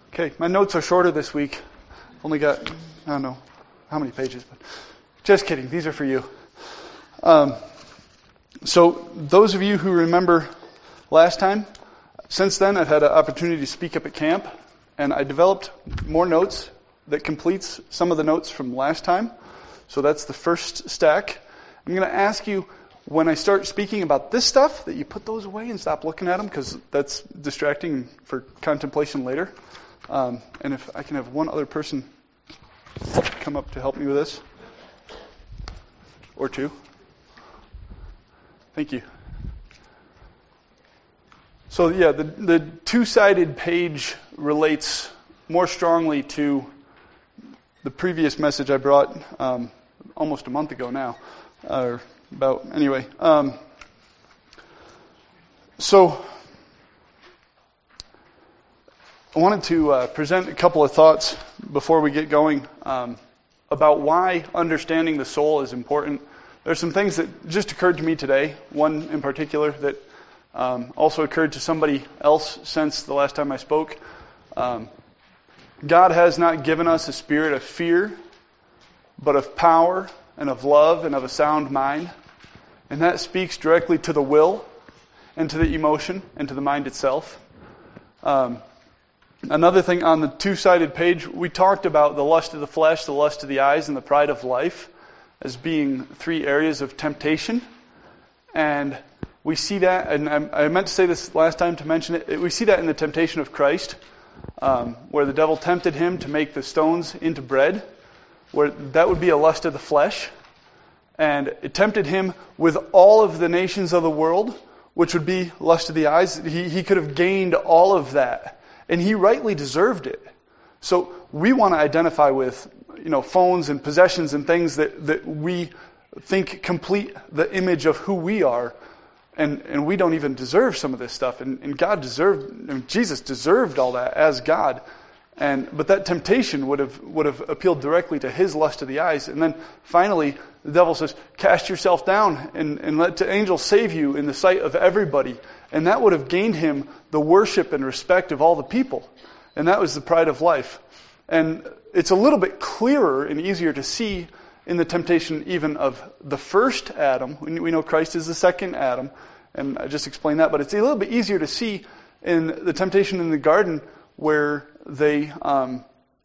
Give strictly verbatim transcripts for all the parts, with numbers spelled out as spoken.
Okay, my notes are shorter this week. Only got, I don't know how many pages, but just kidding. These are for you. Um, so those of you who remember last time, since then I've had an opportunity to speak up at camp, and I developed more notes that completes some of the notes from last time. So that's the first stack. I'm going to ask you, when I start speaking about this stuff, that you put those away and stop looking at them, because that's distracting for contemplation later. Um, and if I can have one other person come up to help me with this. Or two. Thank you. So yeah, the, the two-sided page relates more strongly to the previous message I brought um, almost a month ago now. Or about, anyway. Um, so, I wanted to uh, present a couple of thoughts before we get going um, about why understanding the soul is important. There's some things that just occurred to me today, one in particular that um, also occurred to somebody else since the last time I spoke. Um, God has not given us a spirit of fear, but of power and of love and of a sound mind. And that speaks directly to the will and to the emotion and to the mind itself. Um, another thing on the two-sided page, we talked about the lust of the flesh, the lust of the eyes, and the pride of life as being three areas of temptation. And we see that, and I, I meant to say this last time to mention it, we see that in the temptation of Christ, um, where the devil tempted him to make the stones into bread, where that would be a lust of the flesh. And it tempted him with all of the nations of the world, which would be lust of the eyes. He, he could have gained all of that. And he rightly deserved it. So we want to identify with, you know, phones and possessions and things that, that we think complete the image of who we are. And, and we don't even deserve some of this stuff. And, and God deserved, and Jesus deserved all that as God. And but that temptation would have would have appealed directly to his lust of the eyes. And then finally, the devil says, cast yourself down and, and let the angels save you in the sight of everybody. And that would have gained him the worship and respect of all the people. And that was the pride of life. And it's a little bit clearer and easier to see in the temptation even of the first Adam. We know Christ is the second Adam. And I just explained that. But it's a little bit easier to see in the temptation in the garden, where they, um,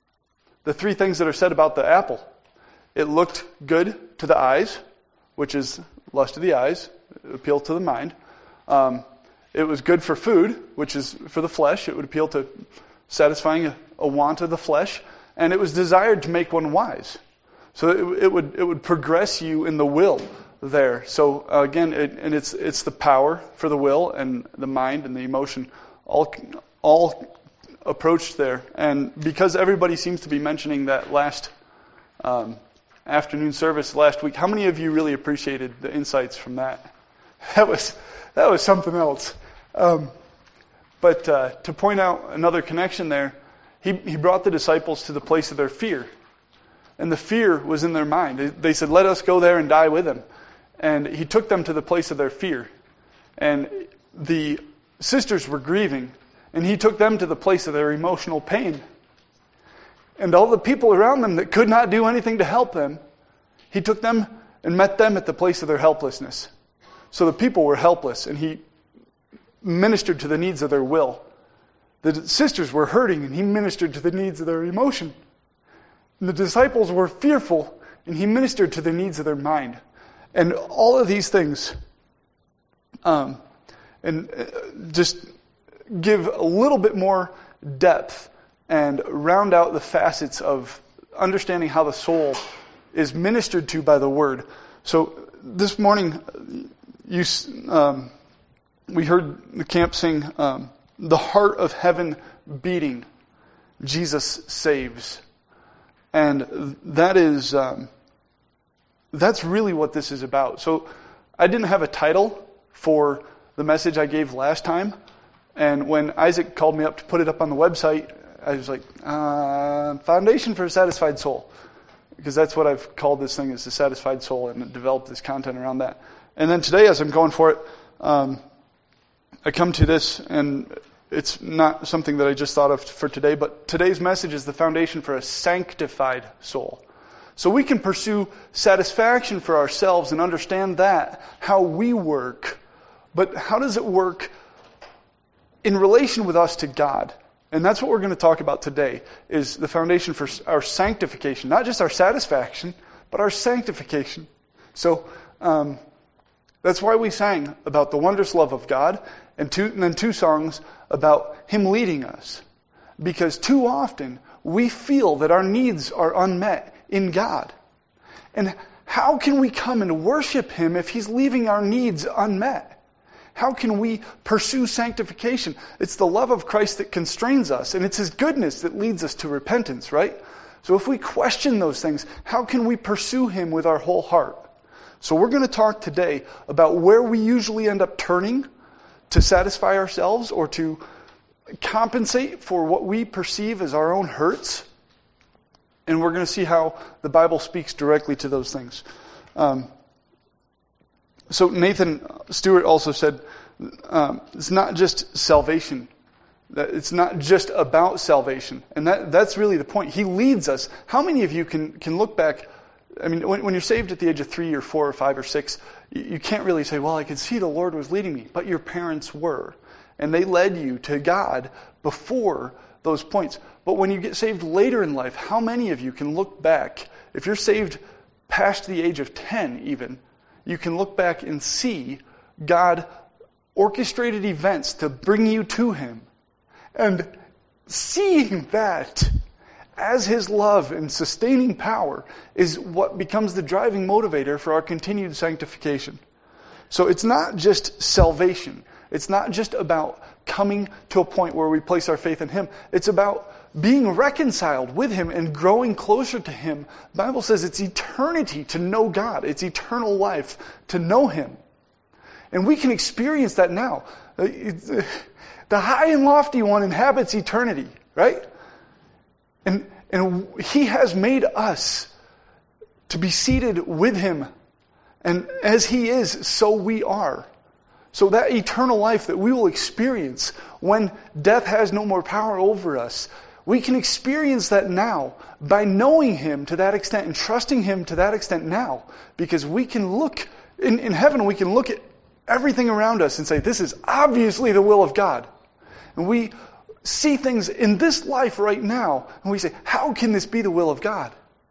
the three things that are said about the apple. It looked good to the eyes, which is lust of the eyes, appeal to the mind. Um, it was good for food, which is for the flesh. It would appeal to satisfying a, a want of the flesh. And it was desired to make one wise. So it, it would it would progress you in the will there. So uh, again, it, and it's it's the power for the will and the mind and the emotion, all all approached there. And because everybody seems to be mentioning that last um, afternoon service last week, how many of you really appreciated the insights from that? That was that was something else. Um, but uh, to point out another connection there, he, he brought the disciples to the place of their fear. And the fear was in their mind. They said, let us go there and die with him. And he took them to the place of their fear. And the sisters were grieving. And he took them to the place of their emotional pain. And all the people around them that could not do anything to help them, he took them and met them at the place of their helplessness. So the people were helpless, and he ministered to the needs of their will. The sisters were hurting, and he ministered to the needs of their emotion. And the disciples were fearful, and he ministered to the needs of their mind. And all of these things, um, and just give a little bit more depth and round out the facets of understanding how the soul is ministered to by the Word. So this morning, you um, we heard the camp sing, um, "The heart of heaven beating, Jesus saves," and that is um, that's really what this is about. So I didn't have a title for the message I gave last time, and when Isaac called me up to put it up on the website, I was like, uh, "Foundation for a Satisfied Soul," because that's what I've called this thing, is the satisfied soul, and developed this content around that. And then today, as I'm going for it, um, I come to this, and it's not something that I just thought of for today, but today's message is the foundation for a sanctified soul. So we can pursue satisfaction for ourselves and understand that, how we work. But how does it work in relation with us to God? And that's what we're going to talk about today, is the foundation for our sanctification. Not just our satisfaction, but our sanctification. So um, that's why we sang about the wondrous love of God, and, two, and then two songs about Him leading us. Because too often we feel that our needs are unmet in God. And how can we come and worship Him if He's leaving our needs unmet? How can we pursue sanctification? It's the love of Christ that constrains us, and it's His goodness that leads us to repentance, right? So if we question those things, how can we pursue Him with our whole heart? So we're going to talk today about where we usually end up turning to satisfy ourselves or to compensate for what we perceive as our own hurts. And we're going to see how the Bible speaks directly to those things. Um, So Nathan Stewart also said, um, it's not just salvation. It's not just about salvation. And that, that's really the point. He leads us. How many of you can, can look back? I mean, when, when you're saved at the age of three or four or five or six, you, you can't really say, well, I could see the Lord was leading me. But your parents were. And they led you to God before those points. But when you get saved later in life, how many of you can look back? If you're saved past the age of ten even, you can look back and see God orchestrated events to bring you to Him. And seeing that as His love and sustaining power is what becomes the driving motivator for our continued sanctification. So it's not just salvation. It's not just about coming to a point where we place our faith in Him. It's about being reconciled with Him and growing closer to Him. The Bible says it's eternity to know God. It's eternal life to know Him. And we can experience that now. The high and lofty one inhabits eternity, right? And, and He has made us to be seated with Him. And as He is, so we are. So that eternal life that we will experience when death has no more power over us, we can experience that now by knowing Him to that extent and trusting Him to that extent now. Because we can look, in, in heaven we can look at everything around us and say, this is obviously the will of God. And we see things in this life right now and we say, how can this be the will of God?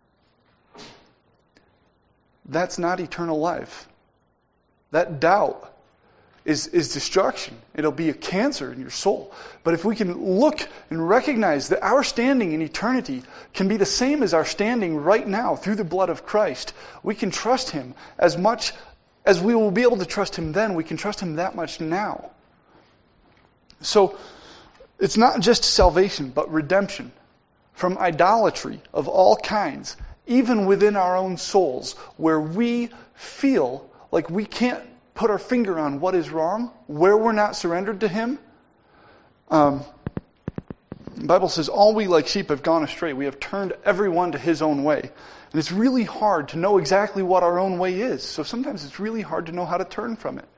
That's not eternal life. That doubt is, is destruction. It'll be a cancer in your soul. But if we can look and recognize that our standing in eternity can be the same as our standing right now through the blood of Christ, we can trust Him as much as we will be able to trust Him then. We can trust Him that much now. So it's not just salvation, but redemption from idolatry of all kinds, even within our own souls, where we feel like we can't put our finger on what is wrong, where we're not surrendered to Him. Um, the Bible says, all we like sheep have gone astray. We have turned everyone to his own way. And it's really hard to know exactly what our own way is. So sometimes it's really hard to know how to turn from it.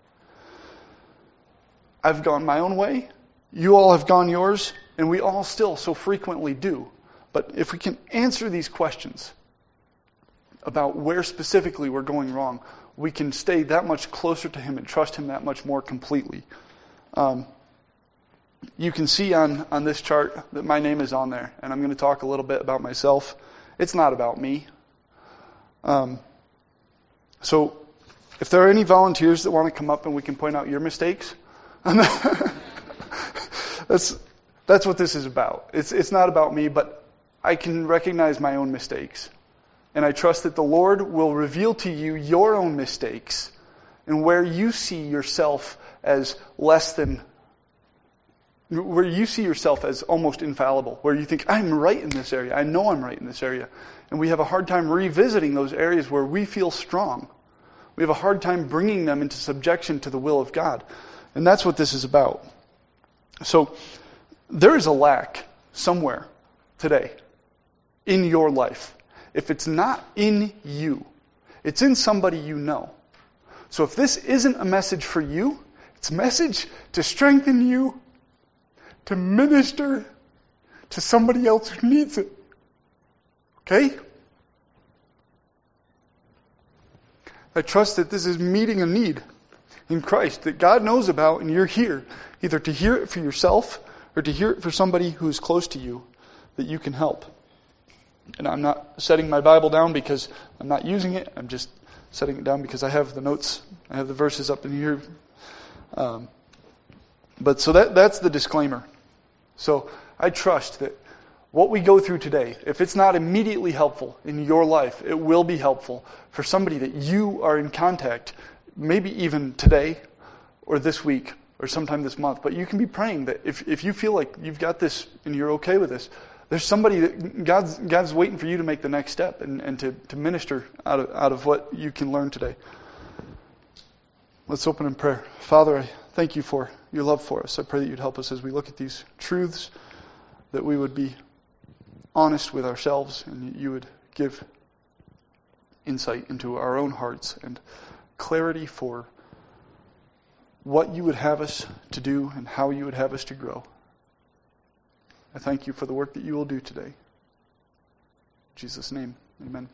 I've gone my own way. You all have gone yours. And we all still so frequently do. But if we can answer these questions about where specifically we're going wrong, we can stay that much closer to Him and trust Him that much more completely. Um, you can see on, on this chart that my name is on there, and I'm going to talk a little bit about myself. It's not about me. Um, so if there are any volunteers that want to come up and we can point out your mistakes, that's that's what this is about. It's it's not about me, but I can recognize my own mistakes. And I trust that the Lord will reveal to you your own mistakes and where you see yourself as less than, where you see yourself as almost infallible, where you think, I'm right in this area, I know I'm right in this area. And we have a hard time revisiting those areas where we feel strong. We have a hard time bringing them into subjection to the will of God. And that's what this is about. So, there is a lack somewhere today in your life. If it's not in you, it's in somebody you know. So if this isn't a message for you, it's a message to strengthen you, to minister to somebody else who needs it. Okay? I trust that this is meeting a need in Christ that God knows about, and you're here either to hear it for yourself or to hear it for somebody who's close to you that you can help. And I'm not setting my Bible down because I'm not using it. I'm just setting it down because I have the notes. I have the verses up in here. Um, but so that that's the disclaimer. So I trust that what we go through today, if it's not immediately helpful in your life, it will be helpful for somebody that you are in contact, maybe even today or this week or sometime this month. But you can be praying that if, if you feel like you've got this and you're okay with this, there's somebody that God's God's waiting for you to make the next step and, and to, to minister out of out of what you can learn today. Let's open in prayer. Father, I thank you for your love for us. I pray that you'd help us as we look at these truths, that we would be honest with ourselves, and you would give insight into our own hearts and clarity for what you would have us to do and how you would have us to grow. I thank you for the work that you will do today. In Jesus' name, amen.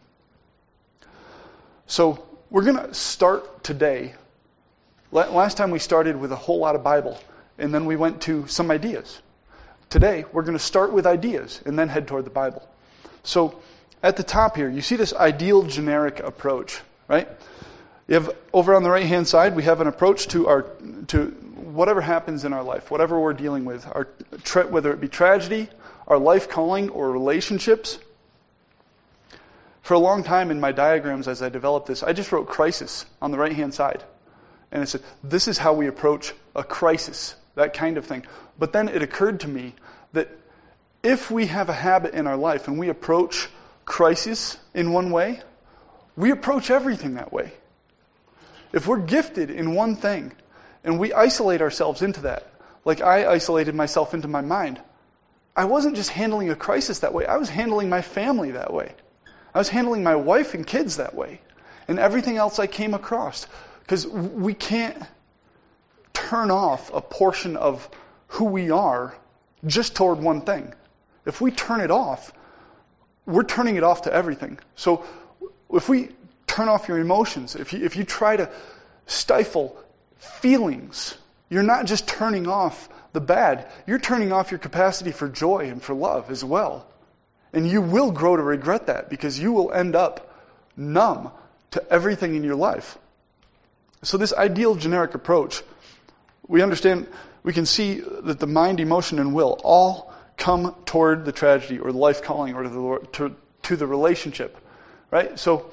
So we're going to start today. Last time we started with a whole lot of Bible, and then we went to some ideas. Today, we're going to start with ideas and then head toward the Bible. So, at the top here, you see this ideal generic approach, right? You have over on the right-hand side, we have an approach to our to whatever happens in our life, whatever we're dealing with, our tra- whether it be tragedy, our life calling, or relationships. For a long time in my diagrams as I developed this, I just wrote crisis on the right-hand side. And I said, this is how we approach a crisis, that kind of thing. But then it occurred to me that if we have a habit in our life and we approach crisis in one way, we approach everything that way. If we're gifted in one thing and we isolate ourselves into that, like I isolated myself into my mind, I wasn't just handling a crisis that way. I was handling my family that way. I was handling my wife and kids that way. And everything else I came across. Because we can't turn off a portion of who we are just toward one thing. If we turn it off, we're turning it off to everything. So if we turn off your emotions, if you, if you try to stifle feelings, you're not just turning off the bad, you're turning off your capacity for joy and for love as well. And you will grow to regret that because you will end up numb to everything in your life. So this ideal generic approach, we understand, we can see that the mind, emotion, and will all come toward the tragedy or the life calling or to the, to, to the relationship, right? So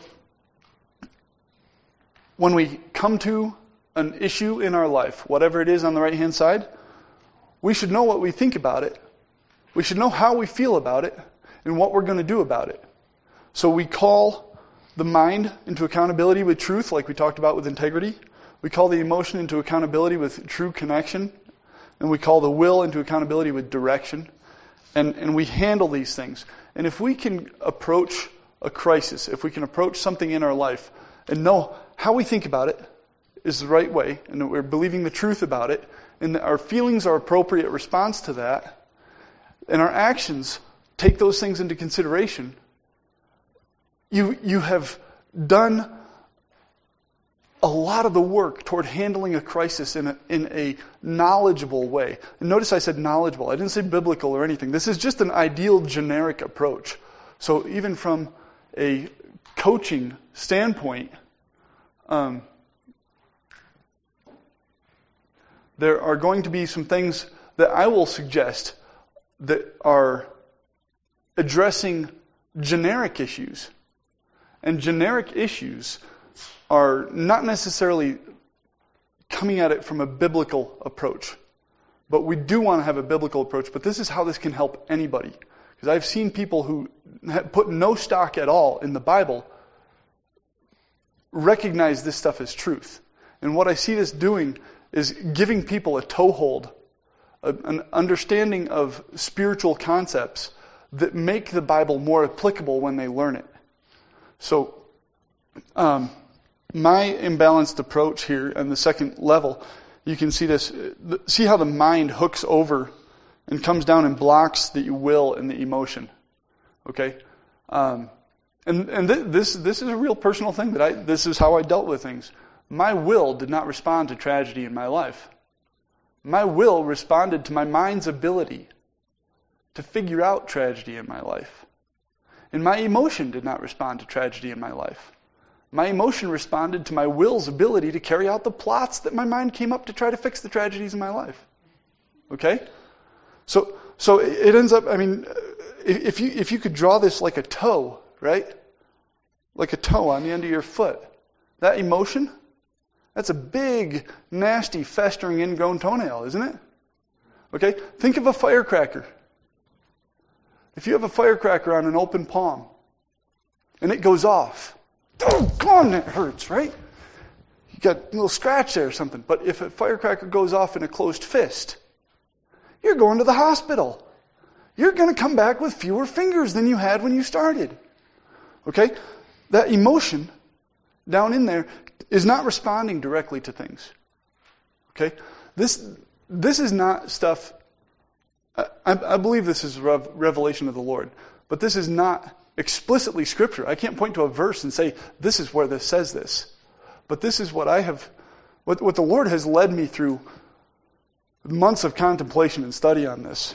when we come to an issue in our life, whatever it is on the right-hand side, we should know what we think about it. We should know how we feel about it and what we're going to do about it. So we call the mind into accountability with truth, like we talked about with integrity. We call the emotion into accountability with true connection. And we call the will into accountability with direction. And, and we handle these things. And if we can approach a crisis, if we can approach something in our life and know how we think about it is the right way, and that we're believing the truth about it, and that our feelings are appropriate response to that, and our actions take those things into consideration, You you have done a lot of the work toward handling a crisis in a, in a knowledgeable way. And notice I said knowledgeable. I didn't say biblical or anything. This is just an ideal generic approach. So even from a coaching standpoint, um, there are going to be some things that I will suggest that are addressing generic issues. And generic issues are not necessarily coming at it from a biblical approach. But we do want to have a biblical approach. But this is how this can help anybody. Because I've seen people who put no stock at all in the Bible recognize this stuff as truth. And what I see this doing is giving people a toehold, a, an understanding of spiritual concepts that make the Bible more applicable when they learn it. So, um, my imbalanced approach here on the second level, you can see this. See how the mind hooks over and comes down and blocks the will and the emotion. Okay? Um, and and th- this this is a real personal thing that I, this is how I dealt with things. My will did not respond to tragedy in my life. My will responded to my mind's ability to figure out tragedy in my life. And my emotion did not respond to tragedy in my life. My emotion responded to my will's ability to carry out the plots that my mind came up to try to fix the tragedies in my life. Okay? So so it ends up, I mean, if you if you could draw this like a toe, right? Like a toe on the end of your foot. That emotion, that's a big, nasty, festering, ingrown toenail, isn't it? Okay? Think of a firecracker. If you have a firecracker on an open palm, and it goes off, oh, come on, that hurts, right? You got a little scratch there or something. But if a firecracker goes off in a closed fist, you're going to the hospital. You're going to come back with fewer fingers than you had when you started. Okay? That emotion down in there is not responding directly to things. Okay? This this is not stuff, I, I believe this is rev, revelation of the Lord, but this is not explicitly Scripture. I can't point to a verse and say, this is where this says this. But this is what I have, what, what the Lord has led me through months of contemplation and study on this.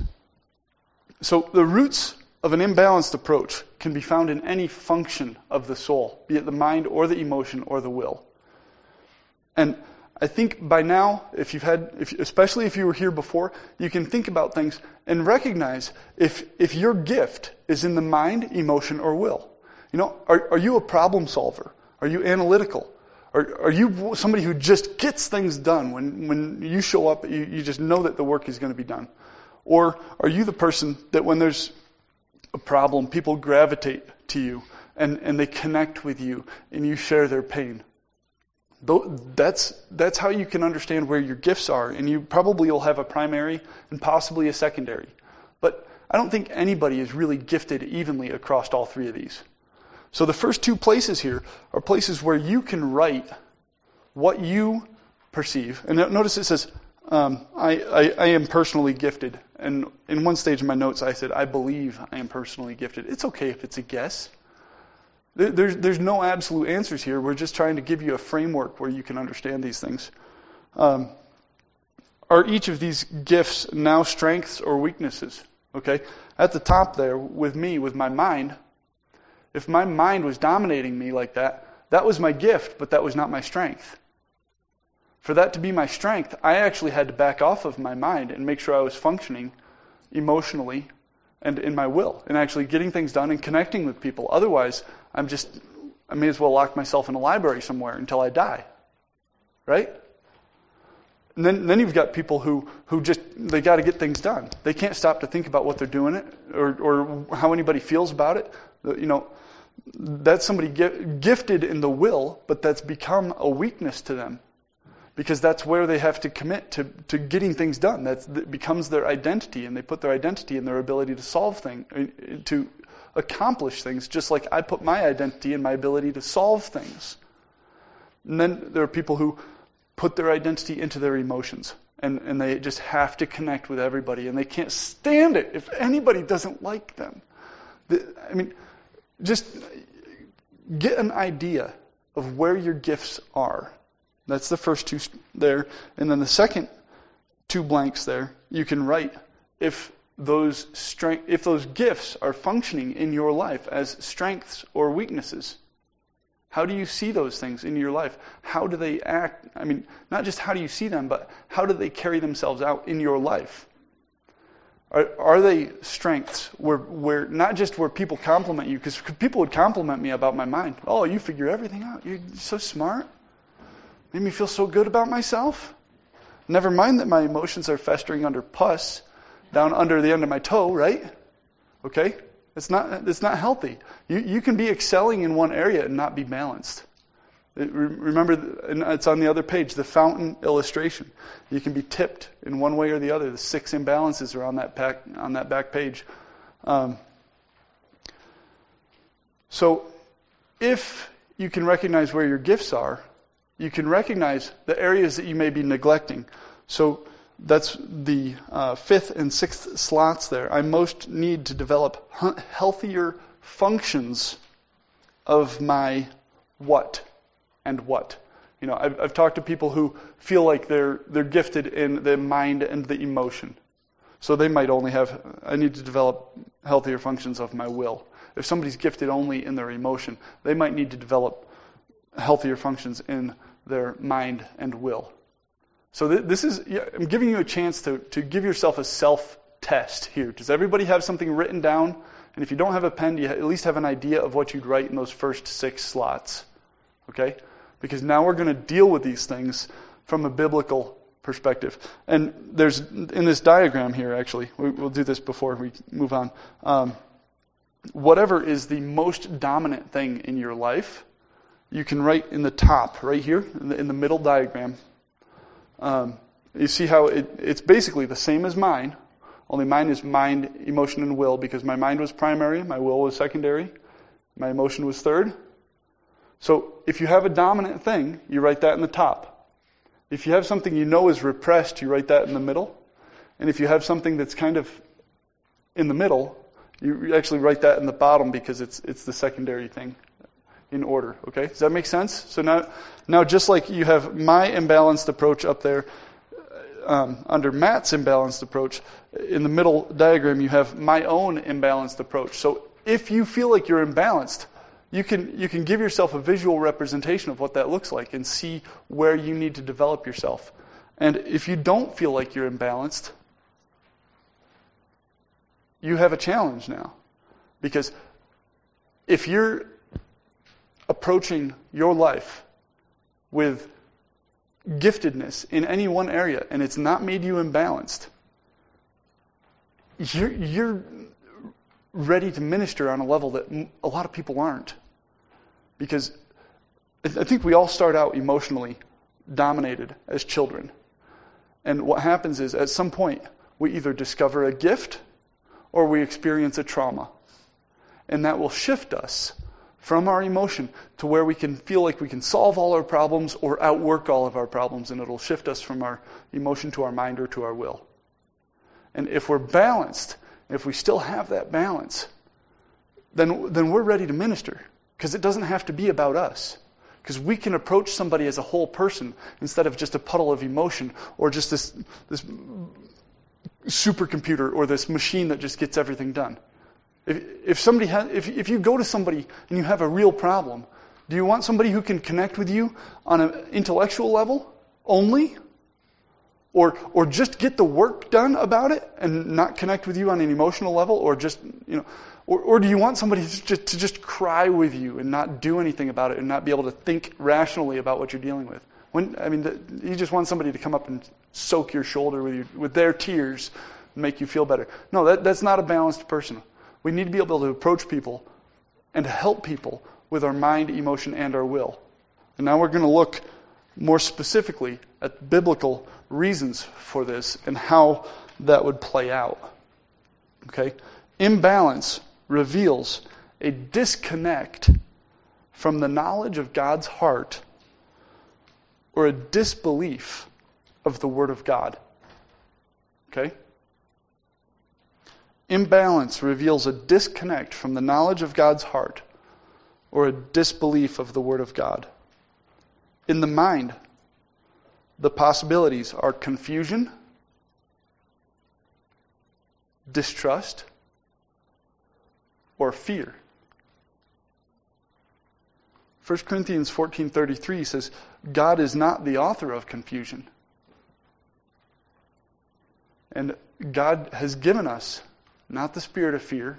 So the roots of an imbalanced approach can be found in any function of the soul, be it the mind or the emotion or the will. And I think by now, if you've had, if, especially if you were here before, you can think about things and recognize if if your gift is in the mind, emotion, or will. You know, are, are you a problem solver? Are you analytical? Are, are you somebody who just gets things done when, when you show up, you, you just know that the work is going to be done? Or are you the person that when there's a problem, people gravitate to you and, and they connect with you and you share their pain? That's that's how you can understand where your gifts are, and you probably will have a primary and possibly a secondary. But I don't think anybody is really gifted evenly across all three of these. So the first two places here are places where you can write what you perceive. And notice it says, um, I, I, I am personally gifted. And in one stage of my notes I said, I believe I am personally gifted. It's okay if it's a guess. There's, there's no absolute answers here. We're just trying to give you a framework where you can understand these things. Um, are each of these gifts now strengths or weaknesses? Okay? At the top there, with me, with my mind, if my mind was dominating me like that, that was my gift, but that was not my strength. For that to be my strength, I actually had to back off of my mind and make sure I was functioning emotionally and in my will, and actually getting things done and connecting with people. Otherwise, I'm just, I may as well lock myself in a library somewhere until I die. Right? And then, then you've got people who, who just, they got to get things done. They can't stop to think about what they're doing it or, or how anybody feels about it. You know, that's somebody gifted in the will, but that's become a weakness to them. Because that's where they have to commit to, to getting things done. That's, that becomes their identity, and they put their identity in their ability to solve things, to accomplish things, just like I put my identity in my ability to solve things. And then there are people who put their identity into their emotions, and, and they just have to connect with everybody, and they can't stand it if anybody doesn't like them. The, I mean, just get an idea of where your gifts are. That's the first two there. And then the second two blanks there, you can write if those strength, if those gifts are functioning in your life as strengths or weaknesses. How do you see those things in your life? How do they act? I mean, not just how do you see them, but how do they carry themselves out in your life? Are, are they strengths where, where not just where people compliment you, because people would compliment me about my mind. Oh, you figure everything out. You're so smart. Made me feel so good about myself. Never mind that my emotions are festering under pus down under the end of my toe, right? Okay? It's not it's not healthy. You you can be excelling in one area and not be balanced. It, remember, it's on the other page, the fountain illustration. You can be tipped in one way or the other. The six imbalances are on that back, on that back page. Um, so if you can recognize where your gifts are, you can recognize the areas that you may be neglecting. So that's the uh, fifth and sixth slots there. I most need to develop healthier functions of my what and what. You know, I've, I've talked to people who feel like they're they're gifted in the mind and the emotion. So they might only have, I need to develop healthier functions of my will. If somebody's gifted only in their emotion, they might need to develop healthier functions in their mind and will. So th- this is, yeah, I'm giving you a chance to, to give yourself a self-test here. Does everybody have something written down? And if you don't have a pen, you at least have an idea of what you'd write in those first six slots. Okay? Because now we're going to deal with these things from a biblical perspective. And there's, in this diagram here, actually, we, we'll do this before we move on. Um, whatever is the most dominant thing in your life, you can write in the top, right here, in the, in the middle diagram. Um, you see how it, it's basically the same as mine, only mine is mind, emotion, and will, because my mind was primary, my will was secondary, my emotion was third. So if you have a dominant thing, you write that in the top. If you have something you know is repressed, you write that in the middle. And if you have something that's kind of in the middle, you actually write that in the bottom because it's it's the secondary thing in order. Okay? Does that make sense? So now, now just like you have my imbalanced approach up there, um, under Matt's imbalanced approach, in the middle diagram you have my own imbalanced approach. So if you feel like you're imbalanced, You can you can give yourself a visual representation of what that looks like and see where you need to develop yourself. And if you don't feel like you're imbalanced, you have a challenge now. Because if you're approaching your life with giftedness in any one area and it's not made you imbalanced, you're, you're ready to minister on a level that a lot of people aren't. Because I think we all start out emotionally dominated as children. And what happens is, at some point, we either discover a gift or we experience a trauma. And that will shift us from our emotion to where we can feel like we can solve all our problems or outwork all of our problems. And it'll shift us from our emotion to our mind or to our will. And if we're balanced, if we still have that balance, then then we're ready to minister. Because it doesn't have to be about us. Because we can approach somebody as a whole person instead of just a puddle of emotion or just this this supercomputer or this machine that just gets everything done. If if somebody has, if if you go to somebody and you have a real problem, do you want somebody who can connect with you on an intellectual level only? Or or just get the work done about it and not connect with you on an emotional level, or just, you know, or, or do you want somebody to just, to just cry with you and not do anything about it and not be able to think rationally about what you're dealing with? When I mean, the, you just want somebody to come up and soak your shoulder with you, with their tears and make you feel better. No, that that's not a balanced person. We need to be able to approach people and help people with our mind, emotion, and our will. And now we're going to look more specifically at biblical reasons for this and how that would play out. Okay? Imbalance reveals a disconnect from the knowledge of God's heart or a disbelief of the Word of God. Okay? Imbalance reveals a disconnect from the knowledge of God's heart or a disbelief of the Word of God. In the mind, the possibilities are confusion, distrust, or fear. First Corinthians fourteen thirty-three says, God is not the author of confusion. And God has given us not the spirit of fear,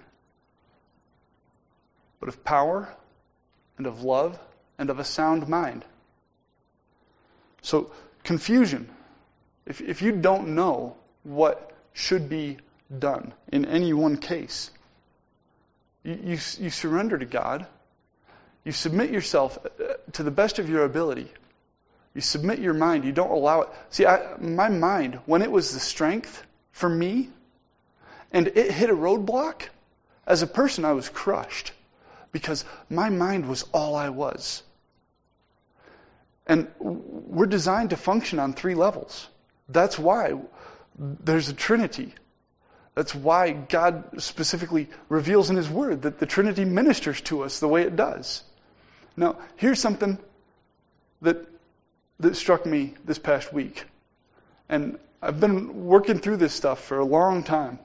but of power and of love and of a sound mind. So, confusion. If if you don't know what should be done in any one case, you, you, you surrender to God. You submit yourself to the best of your ability. You submit your mind. You don't allow it. See, I, my mind, when it was the strength for me, and it hit a roadblock, as a person I was crushed because my mind was all I was. And we're designed to function on three levels. That's why there's a Trinity. That's why God specifically reveals in His Word that the Trinity ministers to us the way it does. Now, here's something that that struck me this past week. And I've been working through this stuff for a long time.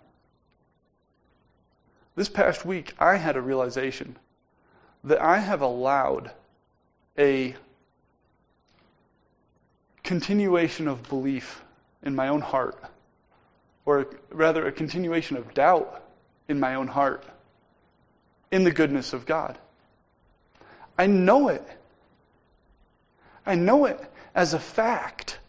This past week, I had a realization that I have allowed a continuation of belief in my own heart, or rather a continuation of doubt in my own heart in the goodness of God. I know it. I know it as a fact.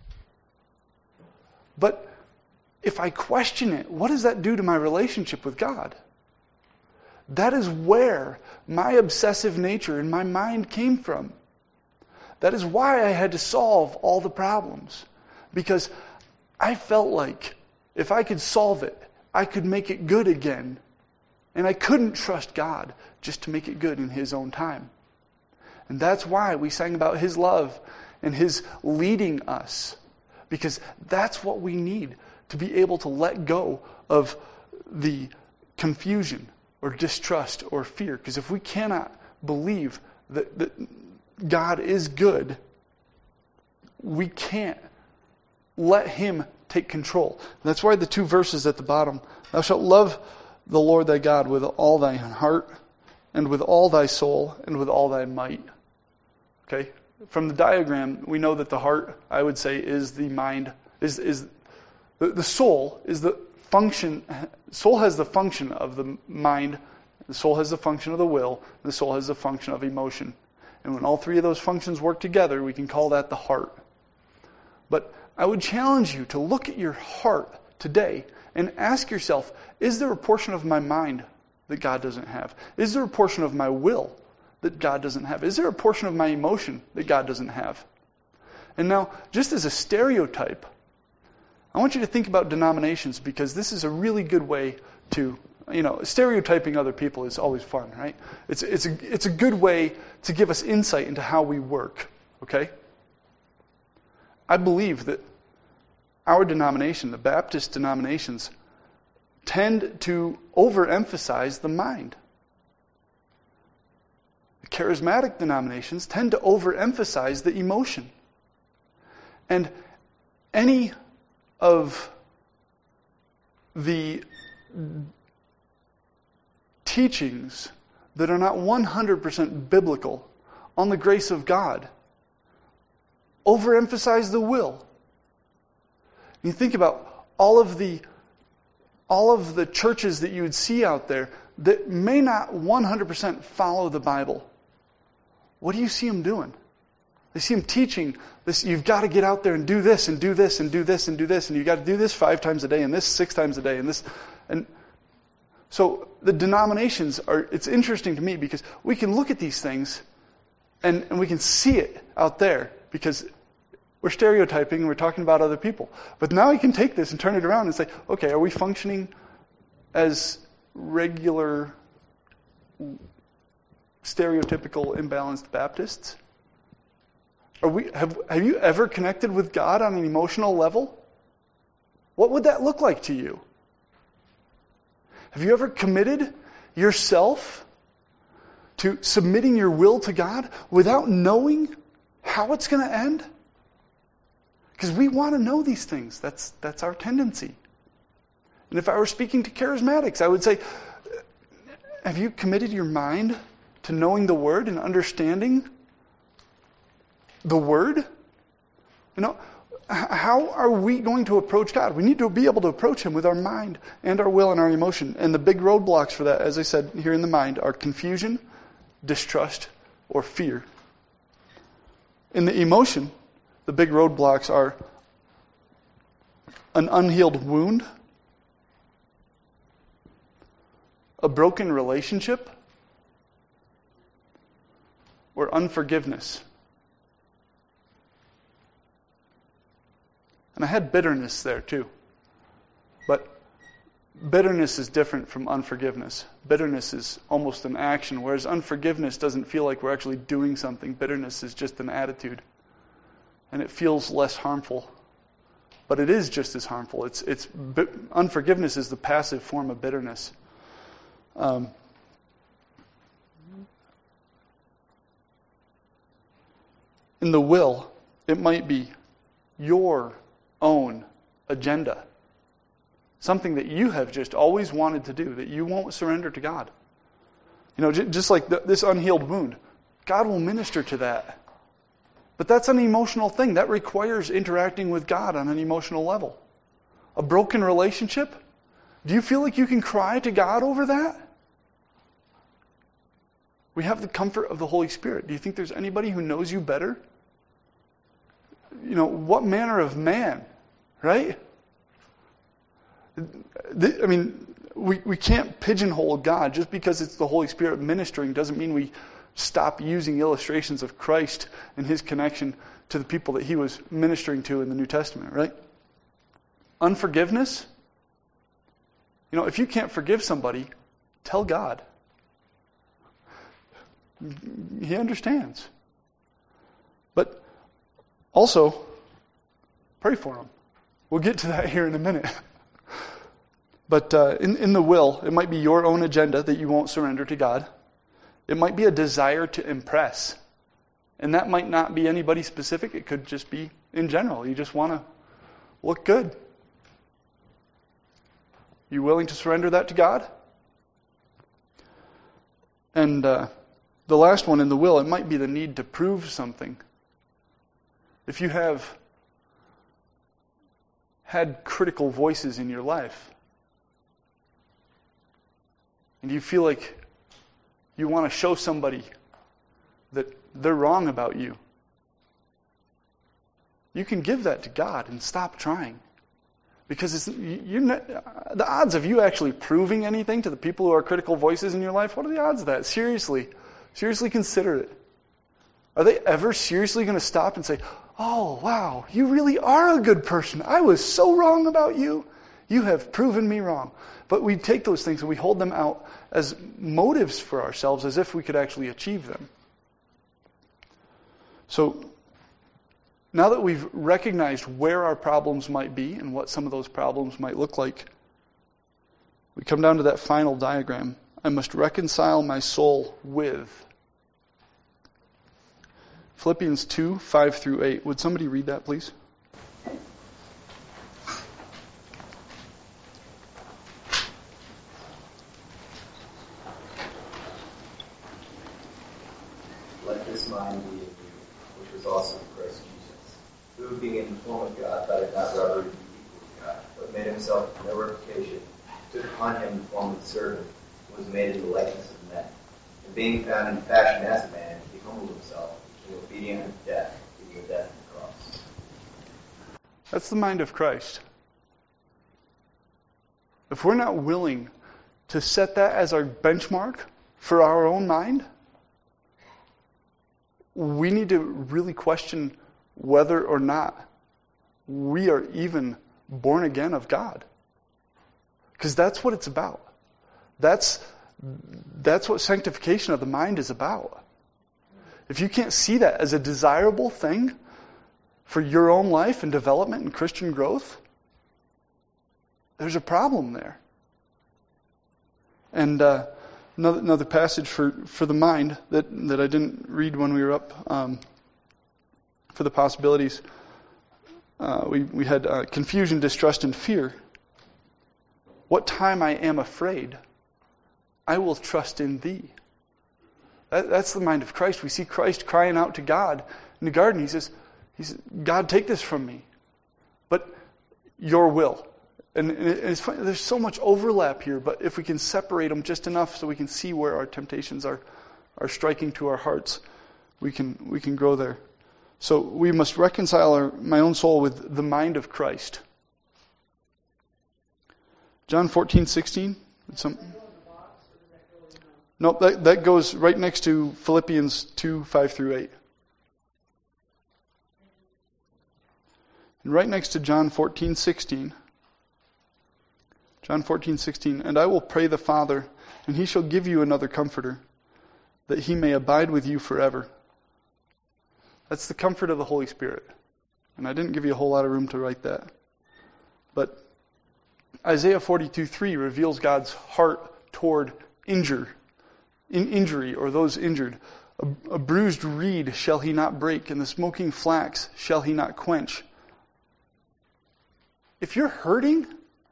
But if I question it, what does that do to my relationship with God? That is where my obsessive nature in my mind came from. That is why I had to solve all the problems. Because I felt like if I could solve it, I could make it good again. And I couldn't trust God just to make it good in His own time. And that's why we sang about His love and His leading us. Because that's what we need to be able to let go of the confusion or distrust or fear. Because if we cannot believe that, that God is good, we can't let Him take control. That's why the two verses at the bottom, thou shalt love the Lord thy God with all thy heart and with all thy soul and with all thy might. Okay? From the diagram, we know that the heart, I would say, is the mind, is is the, the soul is the function. Soul has the function of the mind. The soul has the function of the will. The soul has the function of emotion. And when all three of those functions work together, we can call that the heart. But I would challenge you to look at your heart today and ask yourself, is there a portion of my mind that God doesn't have? Is there a portion of my will that God doesn't have? Is there a portion of my emotion that God doesn't have? And now, just as a stereotype, I want you to think about denominations, because this is a really good way to, you know, stereotyping other people is always fun, right? It's it's a, it's a good way to give us insight into how we work, okay? I believe that our denomination, the Baptist denominations, tend to overemphasize the mind. The charismatic denominations tend to overemphasize the emotion. And any of the teachings that are not one hundred percent biblical on the grace of God overemphasize the will. You think about all of the all of the churches that you would see out there that may not one hundred percent follow the Bible. What do you see them doing? They see them teaching this, you've got to get out there and do this and do this and do this and do this, and you've got to do this five times a day and this six times a day and this. And so the denominations are, it's interesting to me because we can look at these things and, and we can see it out there because we're stereotyping and we're talking about other people. But now we can take this and turn it around and say, okay, are we functioning as regular, stereotypical, imbalanced Baptists? Are we, have, have you ever connected with God on an emotional level? What would that look like to you? Have you ever committed yourself to submitting your will to God without knowing how it's going to end? Because we want to know these things. That's that's our tendency. And if I were speaking to charismatics, I would say, have you committed your mind to knowing the Word and understanding the Word? You know, how are we going to approach God? We need to be able to approach Him with our mind and our will and our emotion. And the big roadblocks for that, as I said here in the mind, are confusion, distrust, or fear. In the emotion, the big roadblocks are an unhealed wound, a broken relationship, or unforgiveness. And I had bitterness there too. But bitterness is different from unforgiveness. Bitterness is almost an action, whereas unforgiveness doesn't feel like we're actually doing something. Bitterness is just an attitude. And it feels less harmful but it is just as harmful. It's it's unforgiveness is the passive form of bitterness. Um, in the will, it might be your own agenda. Something that you have just always wanted to do, that you won't surrender to God. You know, j- just like the, this unhealed wound, God will minister to that. But that's an emotional thing. That requires interacting with God on an emotional level. A broken relationship, do you feel like you can cry to God over that? We have the comfort of the Holy Spirit. Do you think there's anybody who knows you better? You know, what manner of man, right? I mean, we, we can't pigeonhole God. Just because it's the Holy Spirit ministering doesn't mean we stop using illustrations of Christ and His connection to the people that He was ministering to in the New Testament, right? Unforgiveness. You know, if you can't forgive somebody, tell God. He understands. But also, pray for them. We'll get to that here in a minute. But uh, in, in the will, it might be your own agenda that you won't surrender to God. It might be a desire to impress. And that might not be anybody specific. It could just be in general. You just want to look good. You willing to surrender that to God? And uh, the last one in the will, it might be the need to prove something. If you have had critical voices in your life, and you feel like you want to show somebody that they're wrong about you, you can give that to God and stop trying. Because it's, you're not, the odds of you actually proving anything to the people who are critical voices in your life, what are the odds of that? Seriously. Seriously consider it. Are they ever seriously going to stop and say, oh, wow, you really are a good person. I was so wrong about you. You have proven me wrong. But we take those things and we hold them out as motives for ourselves as if we could actually achieve them. So, now that we've recognized where our problems might be and what some of those problems might look like, we come down to that final diagram. I must reconcile my soul with. Philippians two, five through eight. Would somebody read that, please? Let this mind be in you, which was also in Christ Jesus, who, being in the form of God, thought it not robbery to be equal to God, but made himself of no reputation, took upon him the form of a servant, and was made in the likeness of men. And being found in fashion as a man, he humbled himself, became obedient unto death, even the death of the cross. That's the mind of Christ. If we're not willing to set that as our benchmark for our own mind, we need to really question whether or not we are even born again of God. Because that's what it's about. That's, that's what sanctification of the mind is about. If you can't see that as a desirable thing for your own life and development and Christian growth, there's a problem there. And uh, another, another passage for, for the mind that, that I didn't read when we were up um, for the possibilities. Uh, we, we had uh, confusion, distrust, and fear. What time I am afraid, I will trust in thee. That, that's the mind of Christ. We see Christ crying out to God in the garden. He says, he says, God, take this from me, but your will. And, and it's funny, there's so much overlap here, but if we can separate them just enough so we can see where our temptations are, are striking to our hearts, we can we can grow there. So we must reconcile our, my own soul with the mind of Christ. John fourteen sixteen. Some, nope, that, that goes right next to Philippians two, five through eight. And right next to John fourteen sixteen. John fourteen sixteen. And I will pray the Father, and he shall give you another comforter, that he may abide with you forever. That's the comfort of the Holy Spirit. And I didn't give you a whole lot of room to write that. But Isaiah forty-two three reveals God's heart toward injure, in injury or those injured. A, a bruised reed shall he not break, and the smoking flax shall he not quench. If you're hurting,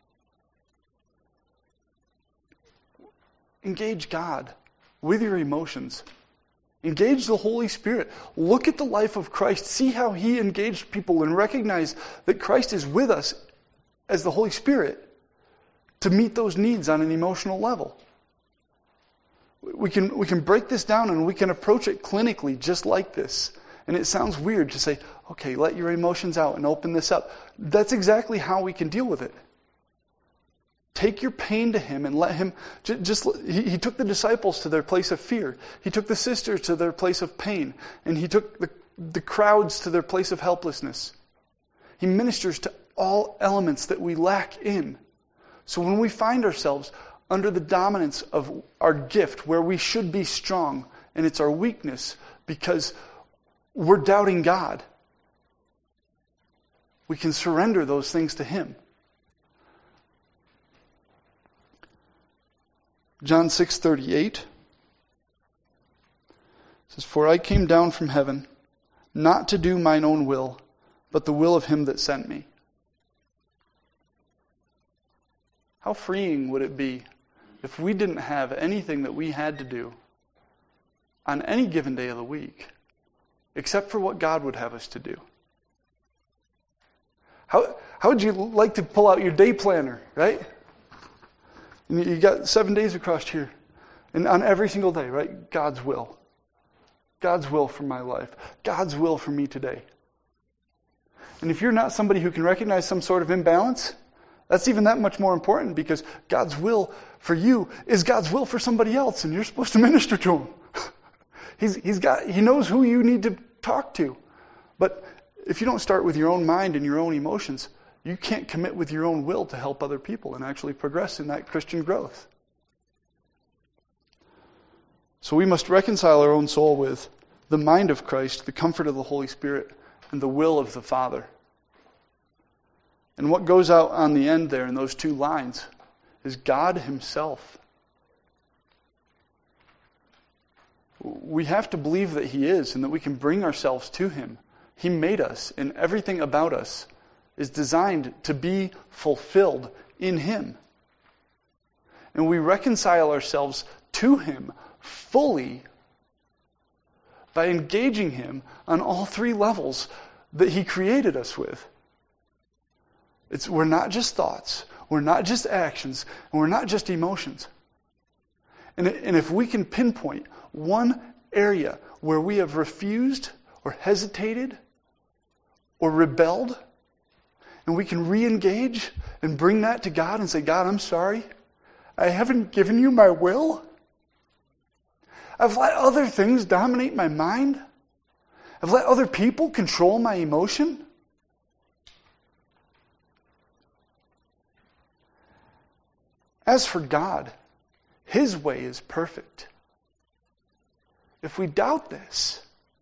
engage God with your emotions. Engage the Holy Spirit. Look at the life of Christ. See how he engaged people and recognize that Christ is with us as the Holy Spirit to meet those needs on an emotional level. We can, we can break this down and we can approach it clinically just like this. And it sounds weird to say, okay, let your emotions out and open this up. That's exactly how we can deal with it. Take your pain to him and let him, just, just he, he took the disciples to their place of fear. He took the sisters to their place of pain. And he took the, the crowds to their place of helplessness. He ministers to all elements that we lack in. So when we find ourselves under the dominance of our gift, where we should be strong, and it's our weakness because we're doubting God, we can surrender those things to him. John six thirty-eight says, "For I came down from heaven, not to do mine own will, but the will of him that sent me." How freeing would it be if we didn't have anything that we had to do on any given day of the week, except for what God would have us to do? How, how would you like to pull out your day planner, right? And you got seven days across here. And on every single day, right? God's will. God's will for my life. God's will for me today. And if you're not somebody who can recognize some sort of imbalance, that's even that much more important, because God's will for you is God's will for somebody else, and you're supposed to minister to him. he's, he's got, he knows who you need to talk to. But if you don't start with your own mind and your own emotions, you can't commit with your own will to help other people and actually progress in that Christian growth. So we must reconcile our own soul with the mind of Christ, the comfort of the Holy Spirit, and the will of the Father. And what goes out on the end there in those two lines is God himself. We have to believe that he is and that we can bring ourselves to him. He made us, and everything about us is designed to be fulfilled in him. And we reconcile ourselves to him fully by engaging him on all three levels that he created us with. It's, we're not just thoughts, we're not just actions, and we're not just emotions. And, and if we can pinpoint one area where we have refused or hesitated or rebelled, and we can re-engage and bring that to God and say, God, I'm sorry. I haven't given you my will. I've let other things dominate my mind. I've let other people control my emotion. As for God, his way is perfect. If we doubt this,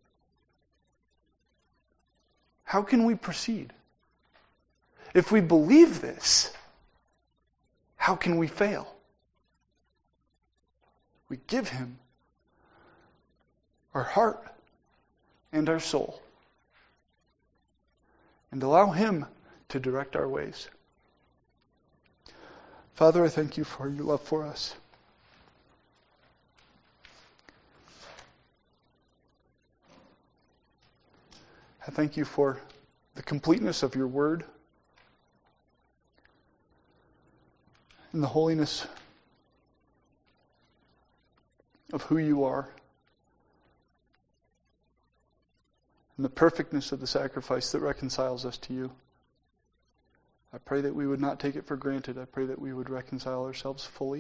how can we proceed? If we believe this, how can we fail? We give him our heart and our soul and allow him to direct our ways. Father, I thank you for your love for us. I thank you for the completeness of your word and the holiness of who you are and the perfectness of the sacrifice that reconciles us to you. I pray that we would not take it for granted. I pray that we would reconcile ourselves fully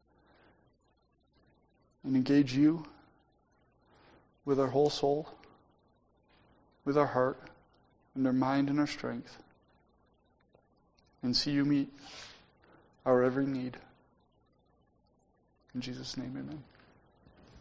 and engage you with our whole soul, with our heart, and our mind and our strength, and see you meet our every need. In Jesus' name, amen.